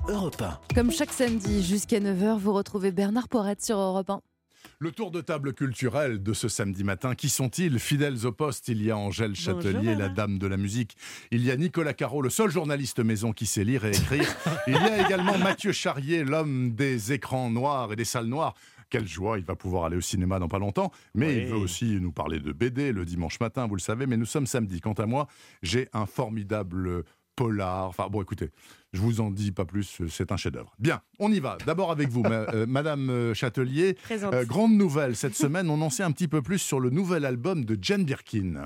Europe 1. Comme chaque samedi jusqu'à 9h, vous retrouvez Bernard Poirette sur Europe 1. Le tour de table culturel de ce samedi matin, qui sont-ils? Fidèles au poste, il y a Angèle Châtelier, la dame de la musique. Il y a Nicolas Caro, le seul journaliste maison qui sait lire et écrire. Il y a également Mathieu Charrier, l'homme des écrans noirs et des salles noires. Quelle joie, il va pouvoir aller au cinéma dans pas longtemps. Mais il veut aussi nous parler de BD le dimanche matin, vous le savez. Mais nous sommes samedi. Quant à moi, j'ai un formidable polar. Enfin bon, écoutez, je vous en dis pas plus, c'est un chef-d'œuvre. Bien, on y va. D'abord avec vous, Madame Châtelier. Grande nouvelle, cette semaine, on en sait un petit peu plus sur le nouvel album de Jane Birkin.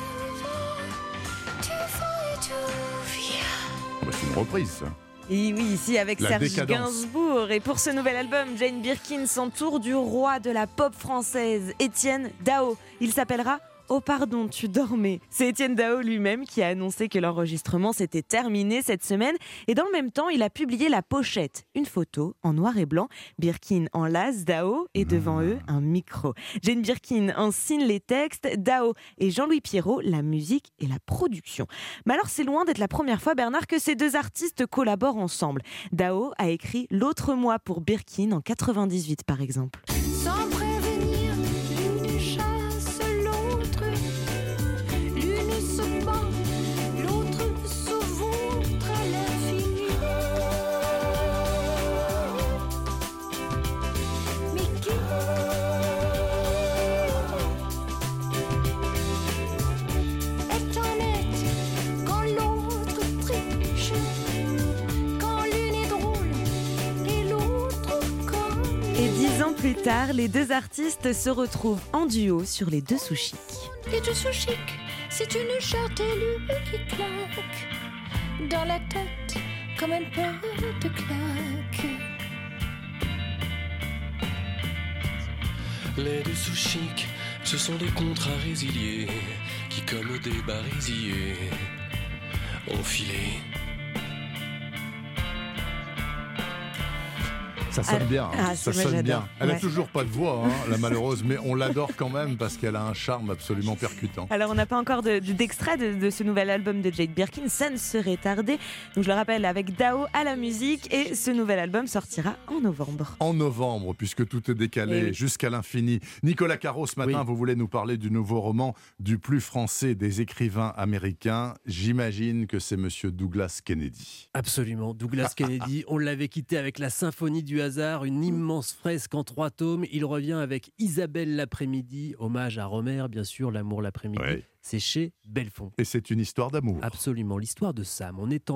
C'est une reprise, ça. Et oui, ici avec La Serge décadence. Gainsbourg. Et pour ce nouvel album, Jane Birkin s'entoure du roi de la pop française, Étienne Dao. Il s'appellera Oh pardon, tu dormais. C'est Étienne Dao lui-même qui a annoncé que l'enregistrement s'était terminé cette semaine. Et dans le même temps, il a publié la pochette. Une photo en noir et blanc. Birkin en lace, Dao, et devant eux, un micro. Jane Birkin en signe les textes, Dao et Jean-Louis Pierrot, la musique et la production. Mais alors, c'est loin d'être la première fois, Bernard, que ces deux artistes collaborent ensemble. Dao a écrit L'autre moi pour Birkin en 98, par exemple. Sans prévenir, l'une chasse l'autre, l'une se bat, l'autre se vautre à l'infini. Mais qui est honnête quand l'autre triche, quand l'une est drôle et l'autre conne. Et 10 ans plus tard, les deux artistes se retrouvent en duo sur Les Dessous Chic. Les dessous chic, c'est une chartelue qui claque dans la tête comme un porte-claque. Les dessous chics, ce sont des contrats résiliés qui, comme des barisiers, ont filé. Ça sonne bien, hein. Ah, Ça moi, sonne j'adore. bien. Elle a Ouais. toujours pas de voix, hein, la malheureuse, mais on l'adore quand même parce qu'elle a un charme absolument percutant. Alors, on n'a pas encore d'extrait de ce nouvel album de Jane Birkin, ça ne serait tardé. Donc, je le rappelle, avec Dao à la musique, et ce nouvel album sortira en novembre. En novembre, puisque tout est décalé Eh oui. jusqu'à l'infini. Nicolas Caro, ce matin, vous voulez nous parler du nouveau roman du plus français des écrivains américains. J'imagine que c'est Monsieur Douglas Kennedy. Absolument, Douglas Kennedy, on l'avait quitté avec La Symphonie du hasard, une immense fresque en 3 tomes. Il revient avec Isabelle l'après-midi, hommage à Rohmer, bien sûr, L'amour l'après-midi. Ouais. C'est chez Belfond. Et c'est une histoire d'amour. Absolument, l'histoire de Sam. On est en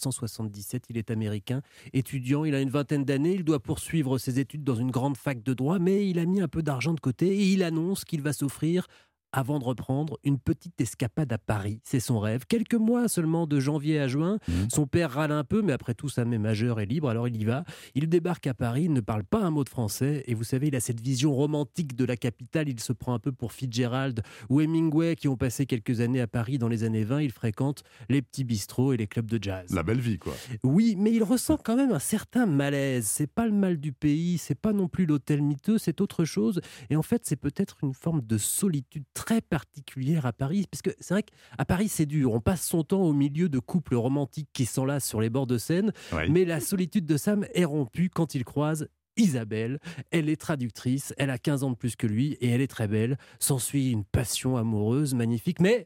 1977, il est américain, étudiant, il a une vingtaine d'années, il doit poursuivre ses études dans une grande fac de droit, mais il a mis un peu d'argent de côté et il annonce qu'il va s'offrir, avant de reprendre, une petite escapade à Paris. C'est son rêve. Quelques mois seulement, de janvier à juin. Son père râle un peu, mais après tout, Sam est majeur et libre, alors il y va. Il débarque à Paris, il ne parle pas un mot de français. Et vous savez, il a cette vision romantique de la capitale. Il se prend un peu pour Fitzgerald ou Hemingway, qui ont passé quelques années à Paris dans les années 20. Il fréquente les petits bistrots et les clubs de jazz. La belle vie, quoi. Oui, mais il ressent quand même un certain malaise. C'est pas le mal du pays, c'est pas non plus l'hôtel miteux, c'est autre chose. Et en fait, c'est peut-être une forme de solitude très particulière à Paris, parce que c'est vrai qu'à Paris, c'est dur. On passe son temps au milieu de couples romantiques qui s'enlacent sur les bords de Seine, Oui. mais la solitude de Sam est rompue quand il croise Isabelle. Elle est traductrice, elle a 15 ans de plus que lui et elle est très belle. S'ensuit une passion amoureuse magnifique, mais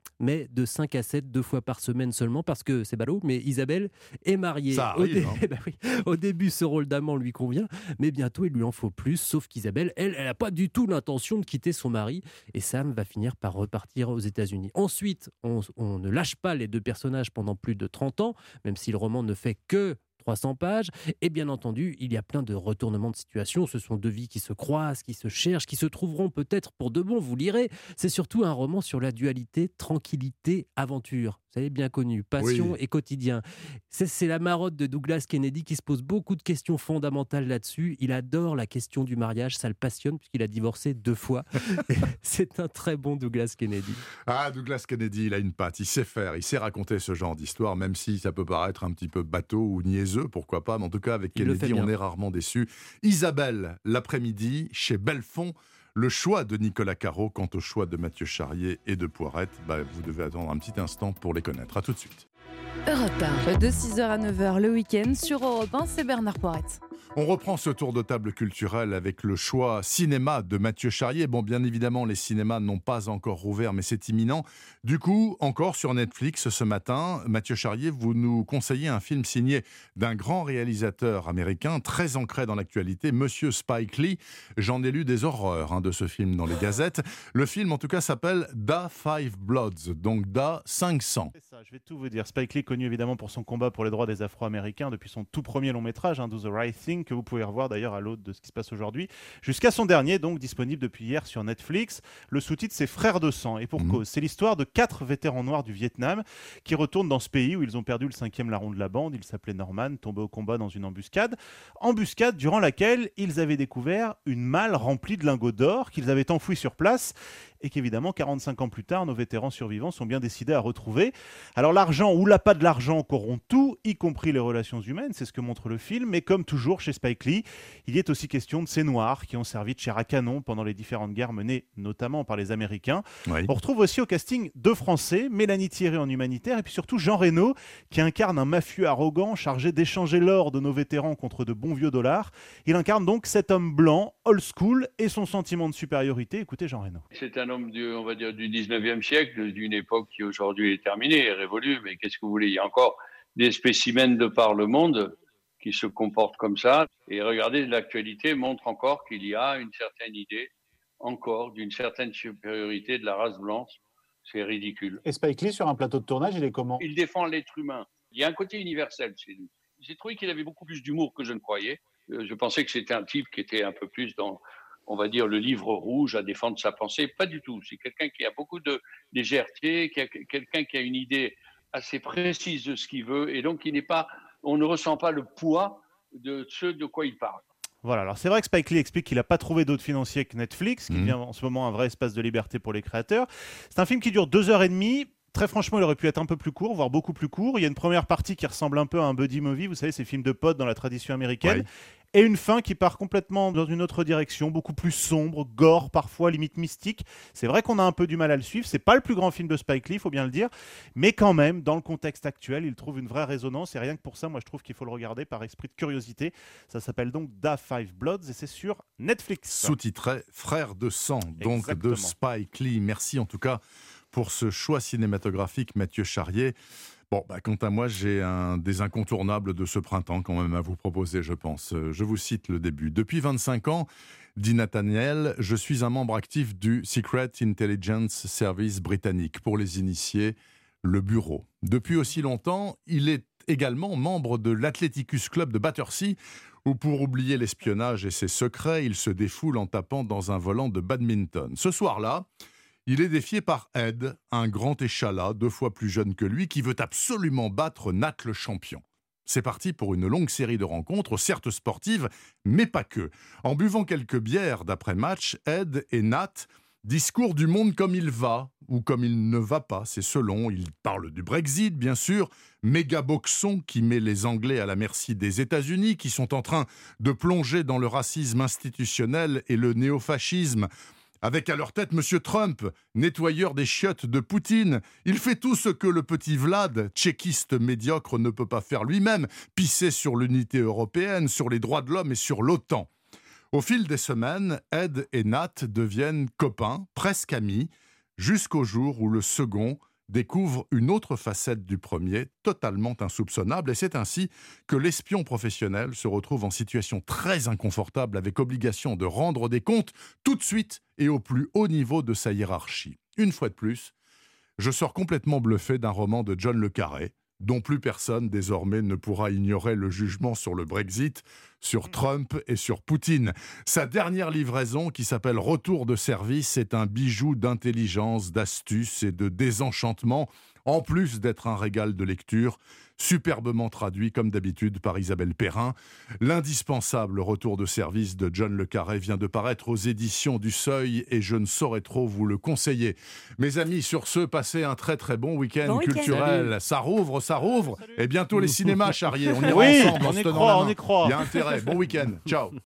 de 5 à 7, 2 fois par semaine seulement, parce que c'est ballot, mais Isabelle est mariée. Ça arrive, hein. Ben oui. Au début, ce rôle d'amant lui convient, mais bientôt, il lui en faut plus, sauf qu'Isabelle, elle n'a pas du tout l'intention de quitter son mari, et Sam va finir par repartir aux États-Unis. Ensuite, on ne lâche pas les deux personnages pendant plus de 30 ans, même si le roman ne fait que 300 pages, et bien entendu, il y a plein de retournements de situation. Ce sont deux vies qui se croisent, qui se cherchent, qui se trouveront peut-être pour de bon, vous lirez. C'est surtout un roman sur la dualité tranquillité, aventure. Vous savez, bien connu, passion et quotidien. C'est la marotte de Douglas Kennedy qui se pose beaucoup de questions fondamentales là-dessus. Il adore la question du mariage, ça le passionne puisqu'il a divorcé 2 fois. C'est un très bon Douglas Kennedy. Ah, Douglas Kennedy, il a une patte, il sait faire, il sait raconter ce genre d'histoire, même si ça peut paraître un petit peu bateau ou niaiseux, pourquoi pas, mais en tout cas, avec Il le Kennedy, fait bien. on est rarement déçu. Isabelle, l'après-midi, chez Belfond. Le choix de Nicolas Caro, quant au choix de Mathieu Charrier et de Poirette, vous devez attendre un petit instant pour les connaître. À tout de suite. Europe 1. De 6h à 9h le week-end sur Europe 1, c'est Bernard Poirette. On reprend ce tour de table culturel avec le choix cinéma de Mathieu Charrier. Bon, bien évidemment, les cinémas n'ont pas encore rouvert, mais c'est imminent. Du coup, encore sur Netflix ce matin, Mathieu Charrier, vous nous conseillez un film signé d'un grand réalisateur américain, très ancré dans l'actualité, Monsieur Spike Lee. J'en ai lu des horreurs de ce film dans les gazettes. Le film, en tout cas, s'appelle Da Five Bloods, donc Da 500. C'est ça, je vais tout vous dire. Spike Lee, connu évidemment pour son combat pour les droits des Afro-Américains depuis son tout premier long métrage, Do the Right Thing, que vous pouvez revoir d'ailleurs à l'aune de ce qui se passe aujourd'hui, jusqu'à son dernier, donc disponible depuis hier sur Netflix. Le sous-titre, c'est Frères de sang, et pour cause. C'est l'histoire de 4 vétérans noirs du Vietnam qui retournent dans ce pays où ils ont perdu le 5e larron de la bande. Il s'appelait Norman, tombé au combat dans une embuscade. Embuscade durant laquelle ils avaient découvert une malle remplie de lingots d'or qu'ils avaient enfouis sur place et qu'évidemment, 45 ans plus tard, nos vétérans survivants sont bien décidés à retrouver. Alors l'argent ou l'appât de l'argent corrompt tout, y compris les relations humaines, c'est ce que montre le film, mais comme toujours chez Spike Lee, il y est aussi question de ces Noirs qui ont servi de chair à canon pendant les différentes guerres menées notamment par les Américains. Oui. On retrouve aussi au casting 2 Français, Mélanie Thierry en humanitaire et puis surtout Jean Reno qui incarne un mafieux arrogant chargé d'échanger l'or de nos vétérans contre de bons vieux dollars. Il incarne donc cet homme blanc, old school, et son sentiment de supériorité. Écoutez Jean Reno. C'est un homme on va dire, du 19e siècle, d'une époque qui aujourd'hui est terminée, est révolue, mais qu'est-ce que vous voulez, il y a encore des spécimens de par le monde qui se comportent comme ça. Et regardez, l'actualité montre encore qu'il y a une certaine idée, encore, d'une certaine supériorité de la race blanche. C'est ridicule. Et Spike Lee, sur un plateau de tournage, il est comment ? Il défend l'être humain. Il y a un côté universel chez lui. J'ai trouvé qu'il avait beaucoup plus d'humour que je ne croyais. Je pensais que c'était un type qui était un peu plus dans, on va dire, le livre rouge à défendre sa pensée. Pas du tout. C'est quelqu'un qui a beaucoup de légèreté, quelqu'un qui a une idée assez précise de ce qu'il veut. Et donc, on ne ressent pas le poids de ce de quoi il parle. Voilà, alors c'est vrai que Spike Lee explique qu'il n'a pas trouvé d'autre financier que Netflix, qui devient en ce moment un vrai espace de liberté pour les créateurs. C'est un film qui dure 2h30. Très franchement, il aurait pu être un peu plus court, voire beaucoup plus court. Il y a une première partie qui ressemble un peu à un buddy movie, vous savez, ces films de potes dans la tradition américaine. Ouais. Et une fin qui part complètement dans une autre direction, beaucoup plus sombre, gore, parfois limite mystique. C'est vrai qu'on a un peu du mal à le suivre. C'est pas le plus grand film de Spike Lee, il faut bien le dire. Mais quand même, dans le contexte actuel, il trouve une vraie résonance. Et rien que pour ça, moi, je trouve qu'il faut le regarder par esprit de curiosité. Ça s'appelle donc Da Five Bloods et c'est sur Netflix. Sous-titré Frères de sang, donc Exactement. De Spike Lee. Merci en tout cas pour ce choix cinématographique, Mathieu Charrier. Bon, quant à moi, j'ai des incontournables de ce printemps quand même à vous proposer, je pense. Je vous cite le début. Depuis 25 ans, dit Nathaniel, je suis un membre actif du Secret Intelligence Service britannique. Pour les initiés, le bureau. Depuis aussi longtemps, il est également membre de l'Athleticus Club de Battersea, où pour oublier l'espionnage et ses secrets, il se défoule en tapant dans un volant de badminton. Ce soir-là, il est défié par Ed, un grand échalas 2 fois plus jeune que lui, qui veut absolument battre Nat le champion. C'est parti pour une longue série de rencontres, certes sportives, mais pas que. En buvant quelques bières d'après-match, Ed et Nat discourent du monde comme il va, ou comme il ne va pas, c'est selon. Ils parlent du Brexit, bien sûr, méga boxon qui met les Anglais à la merci des États-Unis, qui sont en train de plonger dans le racisme institutionnel et le néofascisme, avec à leur tête M. Trump, nettoyeur des chiottes de Poutine. Il fait tout ce que le petit Vlad, tchéquiste médiocre, ne peut pas faire lui-même, pisser sur l'unité européenne, sur les droits de l'homme et sur l'OTAN. Au fil des semaines, Ed et Nat deviennent copains, presque amis, jusqu'au jour où le second découvre une autre facette du premier, totalement insoupçonnable, et c'est ainsi que l'espion professionnel se retrouve en situation très inconfortable avec obligation de rendre des comptes tout de suite et au plus haut niveau de sa hiérarchie. Une fois de plus, je sors complètement bluffé d'un roman de John le Carré, dont plus personne désormais ne pourra ignorer le jugement sur le Brexit, sur Trump et sur Poutine. Sa dernière livraison, qui s'appelle Retour de service, est un bijou d'intelligence, d'astuce et de désenchantement, en plus d'être un régal de lecture, superbement traduit comme d'habitude par Isabelle Perrin. L'indispensable Retour de service de John le Carré vient de paraître aux éditions du Seuil et je ne saurais trop vous le conseiller. Mes amis, sur ce, passez un très très bon week-end culturel. Week-end. Ça rouvre. Et bientôt les cinémas, Charrier. On ira ensemble. On y croit. Il y a intérêt. Bon week-end. Ciao.